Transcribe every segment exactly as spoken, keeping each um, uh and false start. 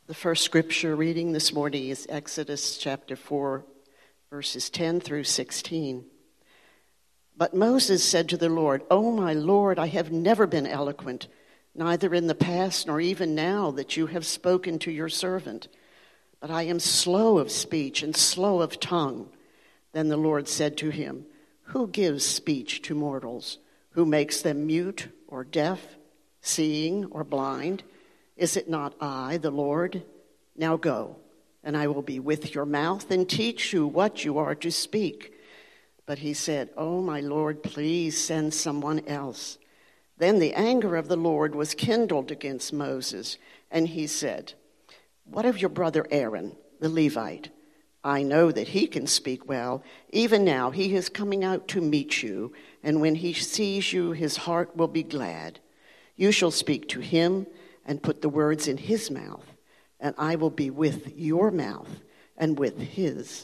The first scripture reading this morning is Exodus chapter four, verses ten through sixteen. But Moses said to the Lord, "O my Lord, I have never been eloquent, neither in the past nor even now that you have spoken to your servant. But I am slow of speech and slow of tongue." Then the Lord said to him, "Who gives speech to mortals? Who makes them mute or deaf, seeing or blind? Is it not I, the Lord? Now go, and I will be with your mouth and teach you what you are to speak." But he said, "Oh, my Lord, please send someone else." Then the anger of the Lord was kindled against Moses, and he said, "What of your brother Aaron, the Levite? I know that he can speak well. Even now he is coming out to meet you, and when he sees you, his heart will be glad. You shall speak to him and put the words in his mouth, and I will be with your mouth and with his,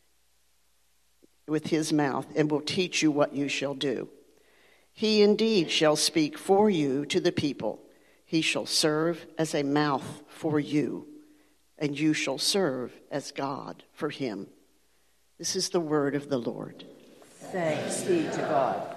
with his mouth, and will teach you what you shall do. He indeed shall speak for you to the people. He shall serve as a mouth for you, and you shall serve as God for him." This is the word of the Lord. Thanks be to God.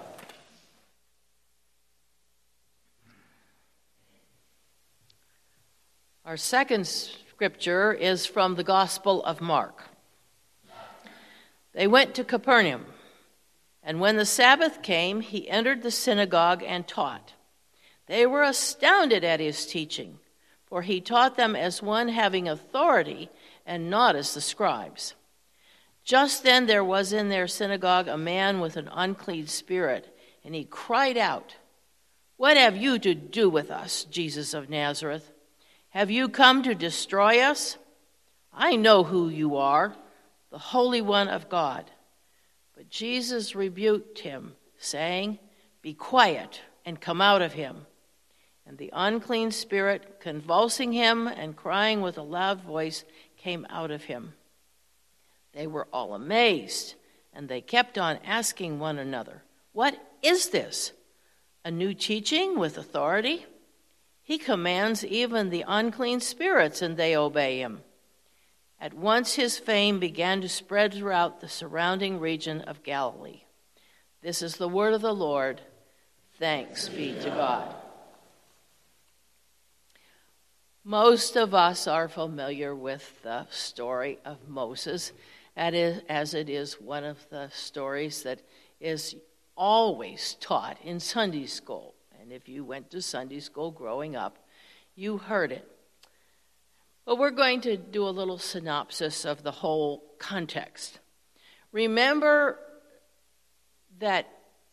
Our second scripture is from the Gospel of Mark. They went to Capernaum, and when the Sabbath came, he entered the synagogue and taught. They were astounded at his teaching, for he taught them as one having authority and not as the scribes. Just then there was in their synagogue a man with an unclean spirit, and he cried out, "What have you to do with us, Jesus of Nazareth? Have you come to destroy us? I know who you are, the Holy One of God." But Jesus rebuked him, saying, "Be quiet and come out of him." And the unclean spirit, convulsing him and crying with a loud voice, came out of him. They were all amazed, and they kept on asking one another, "What is this? A new teaching with authority? He commands even the unclean spirits, and they obey him." At once his fame began to spread throughout the surrounding region of Galilee. This is the word of the Lord. Thanks be to God. Most of us are familiar with the story of Moses, as it is one of the stories that is always taught in Sunday school. And if you went to Sunday school growing up, you heard it. But we're going to do a little synopsis of the whole context. Remember that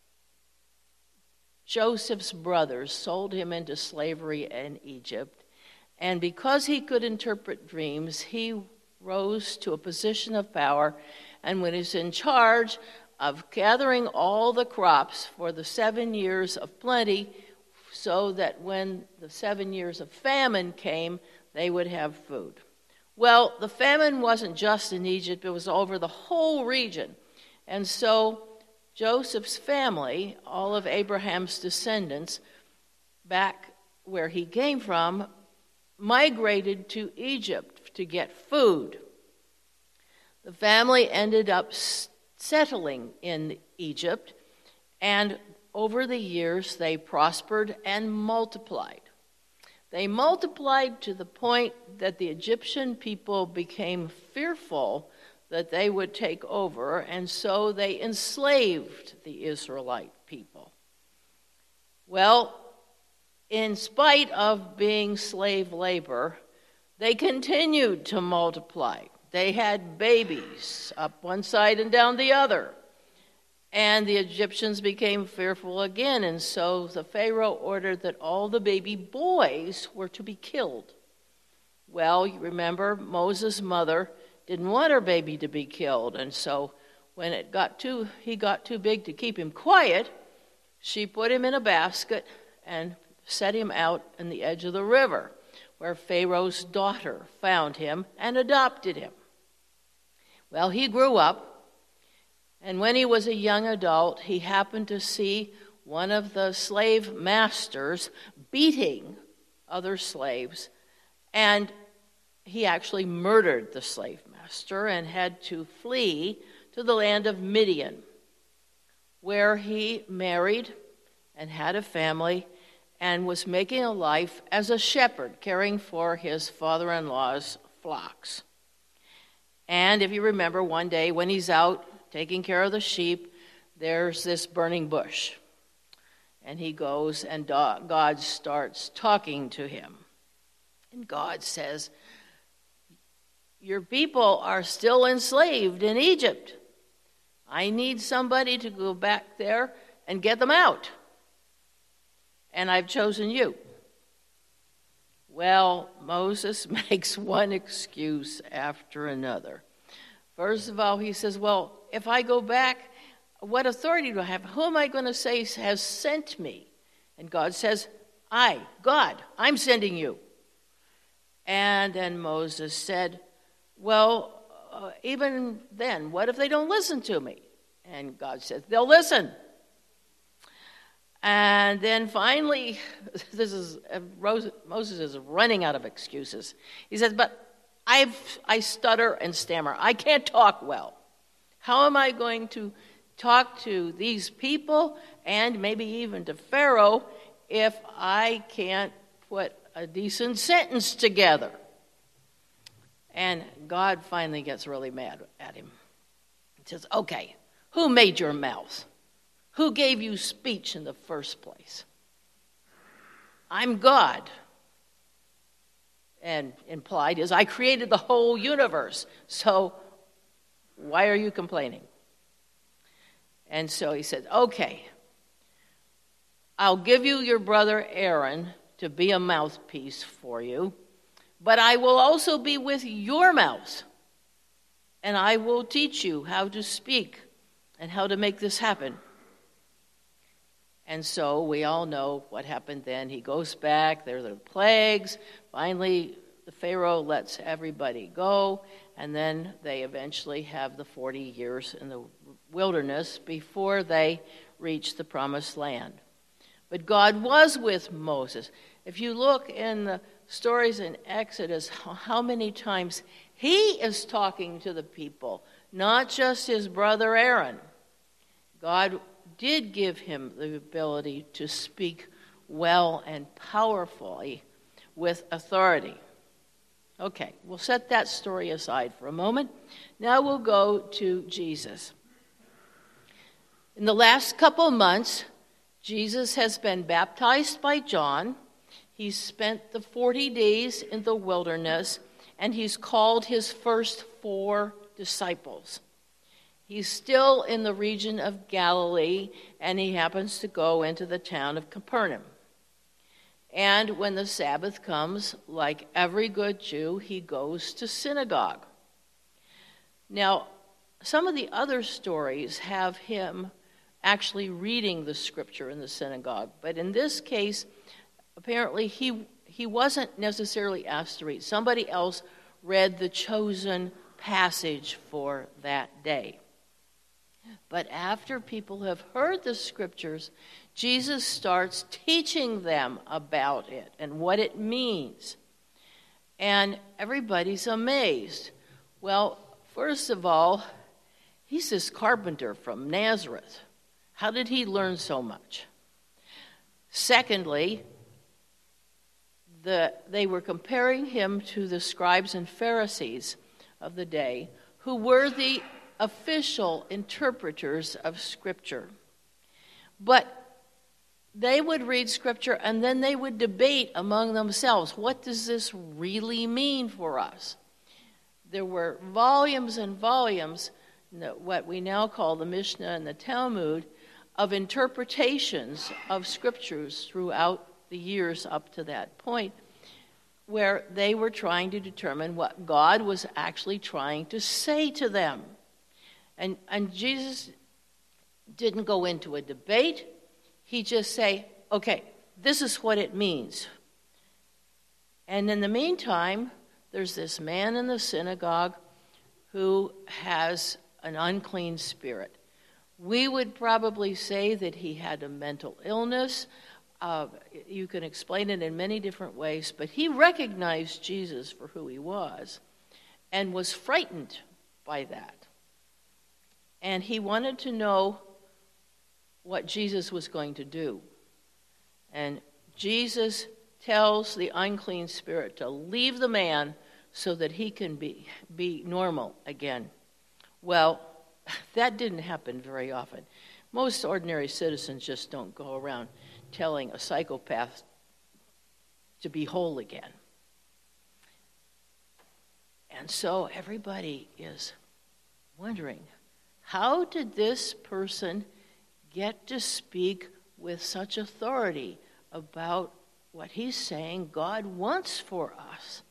Joseph's brothers sold him into slavery in Egypt, and because he could interpret dreams, he rose to a position of power and was in charge of gathering all the crops for the seven years of plenty, so that when the seven years of famine came, they would have food. Well, the famine wasn't just in Egypt, it was over the whole region. And so Joseph's family, all of Abraham's descendants, back where he came from, migrated to Egypt to get food. The family ended up settling in Egypt, and over the years they prospered and multiplied. They multiplied to the point that the Egyptian people became fearful that they would take over, and so they enslaved the Israelite people. Well, in spite of being slave labor, they continued to multiply. They had babies up one side and down the other. And the Egyptians became fearful again, and so the Pharaoh ordered that all the baby boys were to be killed. Well, you remember, Moses' mother didn't want her baby to be killed, and so when it got too, he got too big to keep him quiet, she put him in a basket and set him out in the edge of the river, where Pharaoh's daughter found him and adopted him. Well, he grew up, and when he was a young adult, he happened to see one of the slave masters beating other slaves, and he actually murdered the slave master and had to flee to the land of Midian, where he married and had a family and was making a life as a shepherd, caring for his father-in-law's flocks. And if you remember, one day when he's out taking care of the sheep, there's this burning bush. And he goes and God starts talking to him. And God says, your people are still enslaved in Egypt. I need somebody to go back there and get them out. And I've chosen you. Well, Moses makes one excuse after another. First of all, he says, well, if I go back, what authority do I have? Who am I going to say has sent me? And God says, I, God, I'm sending you. And then Moses said, well, uh, even then, what if they don't listen to me? And God says, they'll listen. And then finally, this is uh, Moses is running out of excuses. He says, but I've, I stutter and stammer. I can't talk well. How am I going to talk to these people and maybe even to Pharaoh if I can't put a decent sentence together? And God finally gets really mad at him. He says, okay, who made your mouth? Who gave you speech in the first place? I'm God. And implied is, I created the whole universe. So why are you complaining? And so he said, okay, I'll give you your brother Aaron to be a mouthpiece for you, but I will also be with your mouth, and I will teach you how to speak and how to make this happen. And so we all know what happened then. He goes back, there are the plagues. Finally, the Pharaoh lets everybody go, and then they eventually have the forty years in the wilderness before they reach the promised land. But God was with Moses. If you look in the stories in Exodus, how many times he is talking to the people, not just his brother Aaron. God did give him the ability to speak well and powerfully with authority. Okay, we'll set that story aside for a moment. Now we'll go to Jesus. In the last couple of months, Jesus has been baptized by John. He's spent the forty days in the wilderness, and he's called his first four disciples. He's still in the region of Galilee, and he happens to go into the town of Capernaum. And when the Sabbath comes, like every good Jew, he goes to synagogue. Now, some of the other stories have him actually reading the scripture in the synagogue, but in this case, apparently he he wasn't necessarily asked to read. Somebody else read the chosen passage for that day. But after people have heard the scriptures, Jesus starts teaching them about it and what it means. And everybody's amazed. Well, first of all, he's this carpenter from Nazareth. How did he learn so much? Secondly, the, they were comparing him to the scribes and Pharisees of the day, who were the official interpreters of Scripture. But they would read Scripture and then they would debate among themselves, what does this really mean for us? There were volumes and volumes, what we now call the Mishnah and the Talmud, of interpretations of Scriptures throughout the years up to that point, where they were trying to determine what God was actually trying to say to them. And, and Jesus didn't go into a debate. He just say, okay, this is what it means. And in the meantime, there's this man in the synagogue who has an unclean spirit. We would probably say that he had a mental illness. Uh, you can explain it in many different ways, but he recognized Jesus for who he was and was frightened by that. And he wanted to know what Jesus was going to do. And Jesus tells the unclean spirit to leave the man so that he can be, be normal again. Well, that didn't happen very often. Most ordinary citizens just don't go around telling a psychopath to be whole again. And so everybody is wondering, how did this person get to speak with such authority about what he's saying God wants for us?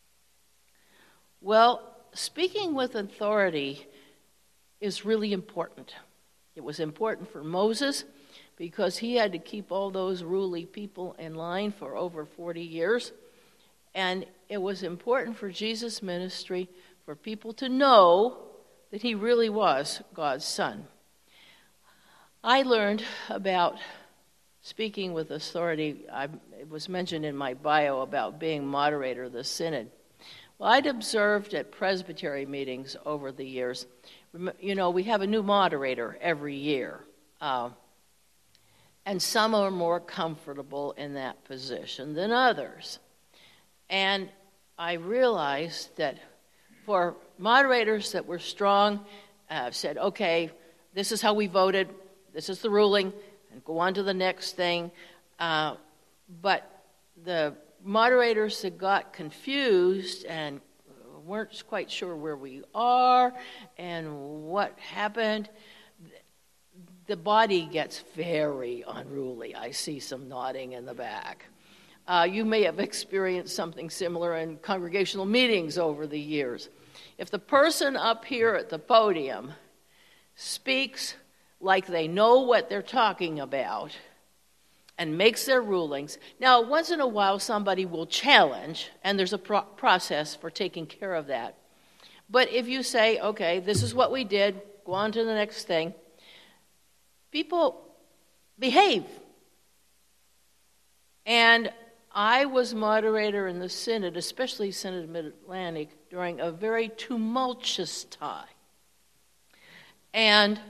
Well, speaking with authority is really important. It was important for Moses because he had to keep all those ruly people in line for over forty years. And it was important for Jesus' ministry for people to know that he really was God's son. I learned about speaking with authority. I, it was mentioned in my bio about being moderator of the synod. Well, I'd observed at presbytery meetings over the years, you know, we have a new moderator every year. Uh, and some are more comfortable in that position than others. And I realized that for moderators that were strong, uh, said, okay, this is how we voted, this is the ruling, and go on to the next thing. Uh, but the moderators that got confused and weren't quite sure where we are and what happened, the body gets very unruly. I see some nodding in the back. Uh, you may have experienced something similar in congregational meetings over the years. If the person up here at the podium speaks like they know what they're talking about and makes their rulings, now once in a while somebody will challenge, and there's a pro- process for taking care of that. But if you say, okay, this is what we did, go on to the next thing, people behave. And I was moderator in the Synod, especially Synod Mid-Atlantic, during a very tumultuous time. And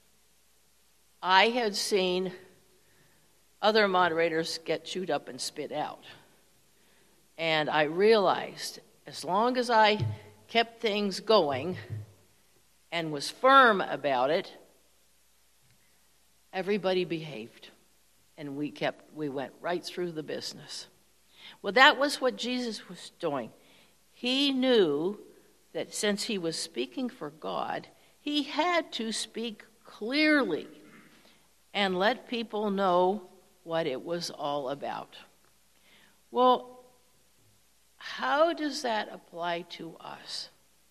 I had seen other moderators get chewed up and spit out. And I realized as long as I kept things going and was firm about it, everybody behaved. And we kept, we went right through the business. Well, that was what Jesus was doing. He knew that since he was speaking for God, he had to speak clearly and let people know what it was all about. Well, how does that apply to us?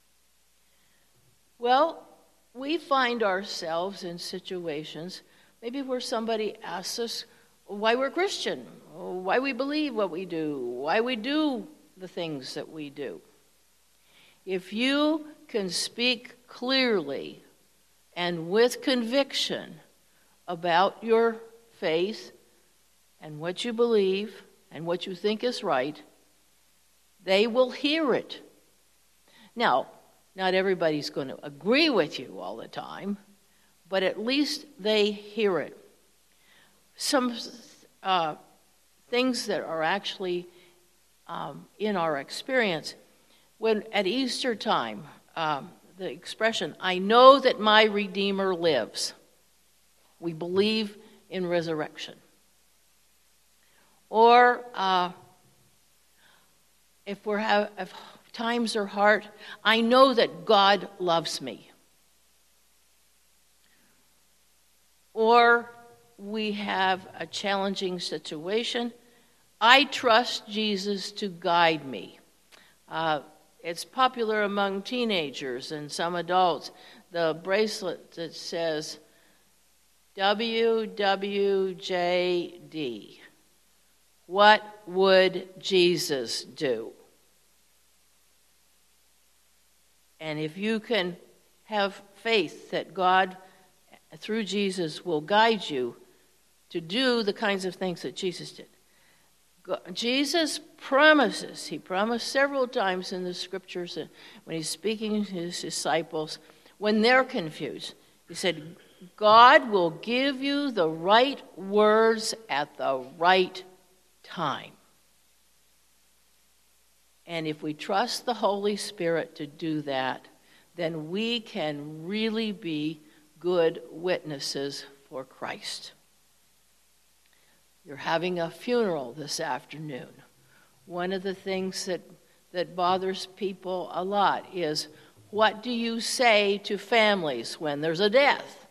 Well, we find ourselves in situations maybe where somebody asks us why we're Christian, why we believe what we do, why we do the things that we do. If you can speak clearly and with conviction about your faith and what you believe and what you think is right, they will hear it. Now, not everybody's going to agree with you all the time, but at least they hear it. Some uh, things that are actually um, in our experience, when at Easter time, um, the expression, I know that my Redeemer lives. We believe in resurrection. Or uh, if we're have, if times are hard, I know that God loves me. Or we have a challenging situation, I trust Jesus to guide me. Uh, it's popular among teenagers and some adults, the bracelet that says W W J D. What would Jesus do? And if you can have faith that God, through Jesus, will guide you, to do the kinds of things that Jesus did. Jesus promises, he promised several times in the scriptures when he's speaking to his disciples, when they're confused, he said, God will give you the right words at the right time. And if we trust the Holy Spirit to do that, then we can really be good witnesses for Christ. You're having a funeral this afternoon. One of the things that, that bothers people a lot is, what do you say to families when there's a death?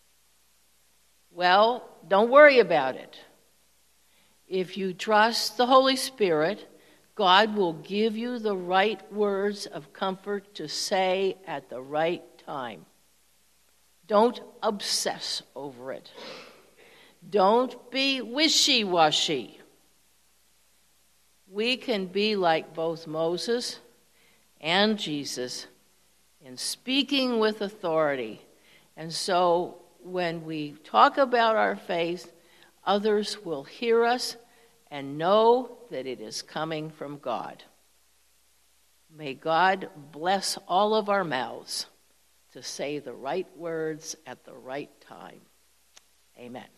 Well, don't worry about it. If you trust the Holy Spirit, God will give you the right words of comfort to say at the right time. Don't obsess over it. Don't be wishy-washy. We can be like both Moses and Jesus in speaking with authority. And so when we talk about our faith, others will hear us and know that it is coming from God. May God bless all of our mouths to say the right words at the right time. Amen.